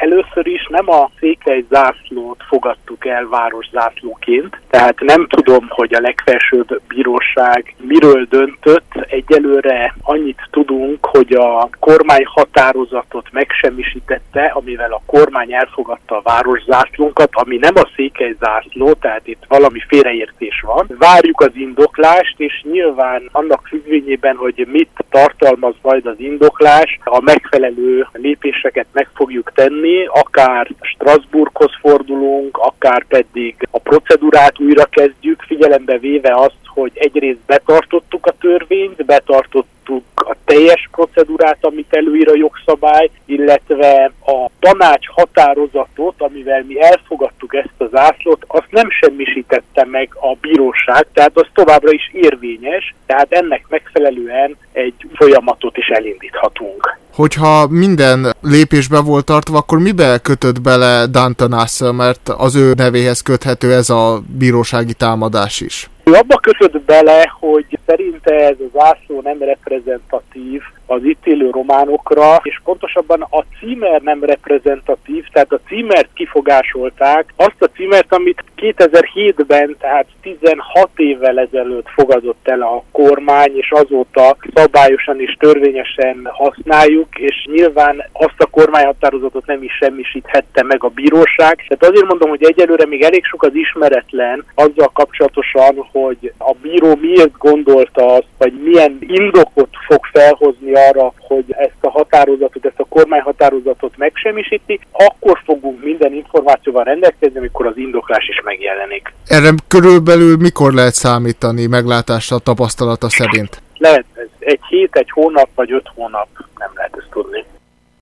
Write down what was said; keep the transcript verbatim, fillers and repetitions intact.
Először is nem a székely zászlót fogadtuk el városzászlóként, tehát nem tudom, hogy a legfelsőbb bíróság miről döntött. Egyelőre annyit tudunk, hogy a kormány határozatot megsemmisítette, amivel a kormány elfogadta a városzászlónkat, ami nem a székely zászló, tehát itt valami félreértés van. Várjuk az indoklást, és nyilván annak függvényében, hogy mit tartalmaz majd az indoklás, a megfelelő lépéseket meg fogjuk tenni, akár Strasbourghoz fordulunk, akár pedig a procedúrát újra kezdjük, figyelembe véve azt, hogy egyrészt betartottuk a törvényt, betartottuk a teljes procedúrát, amit előír a jogszabály, illetve a tanács határozatot, amivel mi elfogadtuk ezt a zászlót, azt nem semmisítette meg a bíróság, tehát az továbbra is érvényes, tehát ennek megfelelően egy folyamatot is elindíthatunk. Hogyha minden lépésbe volt tartva, akkor mibe kötött bele Danton Asszal, mert az ő nevéhez köthető ez a bírósági támadás is? Ő abba kötött bele, hogy szerinte ez a zászló nem reprezentatív az itt élő románokra, és pontosabban a címer nem reprezentatív, tehát a címert kifogásolták, azt a címert, amit kétezer-hétben, tehát tizenhat évvel ezelőtt fogadott el a kormány, és azóta szabályosan és törvényesen használjuk, és nyilván azt a kormányhatározatot nem is semmisíthette meg a bíróság. Tehát azért mondom, hogy egyelőre még elég sok az ismeretlen azzal kapcsolatosan, hogy a bíró miért gondolta azt, vagy milyen indokot fog felhozni arra, hogy ezt a határozatot, ezt a kormányhatározatot megsemmisíti, akkor fogunk minden információval rendelkezni, amikor az indoklás is megjelenik. Erre körülbelül mikor lehet számítani meglátásra, tapasztalata szerint? Lehet ez egy hét, egy hónap, vagy öt hónap, nem lehet ezt tudni.